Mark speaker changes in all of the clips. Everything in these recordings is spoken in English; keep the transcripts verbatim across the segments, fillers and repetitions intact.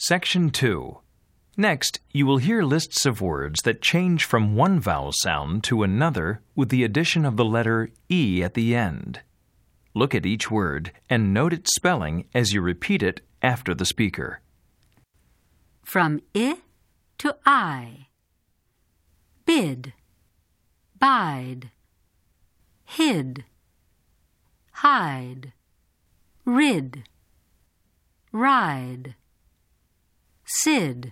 Speaker 1: Section two. Next, you will hear lists of words that change from one vowel sound to another with the addition of the letter E at the end. Look at each word and note its spelling as you repeat it after the speaker.
Speaker 2: From I to I. Bid, bide, hid, hide, rid, ride, sid,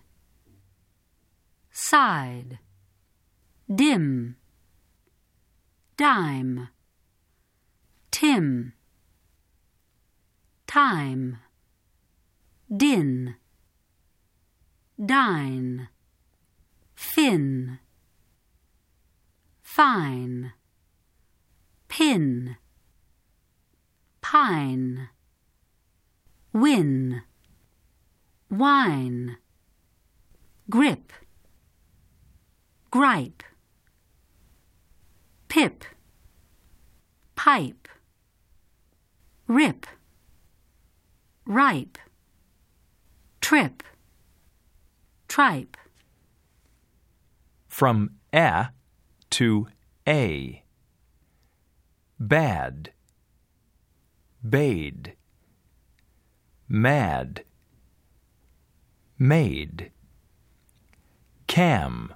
Speaker 2: side, dim, dime, tim, time, din, dine, fin, fine, pin, pine, win, wine, grip, gripe, pip, pipe, rip, ripe, trip, tripe.
Speaker 1: From A to A. Bad, bade, mad, made, cam,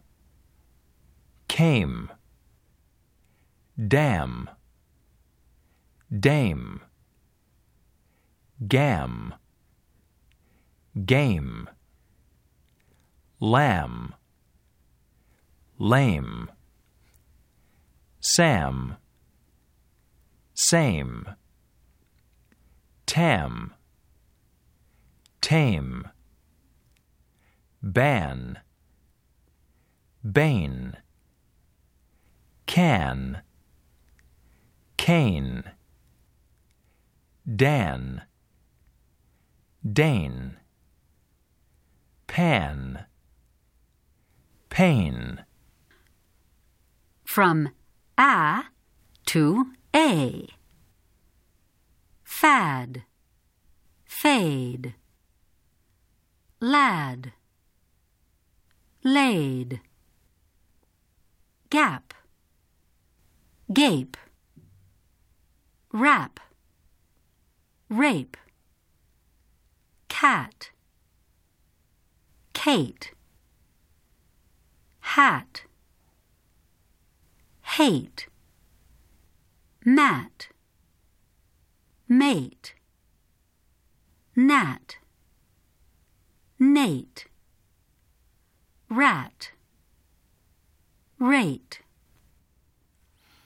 Speaker 1: came, dam, dame, gam, game, lamb, lame, Sam, same, tam, tame, ban, bane, can, cane, Dan, Dane, pan, pain.
Speaker 2: From A to A. Fad, fade, lad, laid, gap, gape, rap, rape, cat, Kate, hat, hate, mat, mate, gnat, Nate, rat, rate.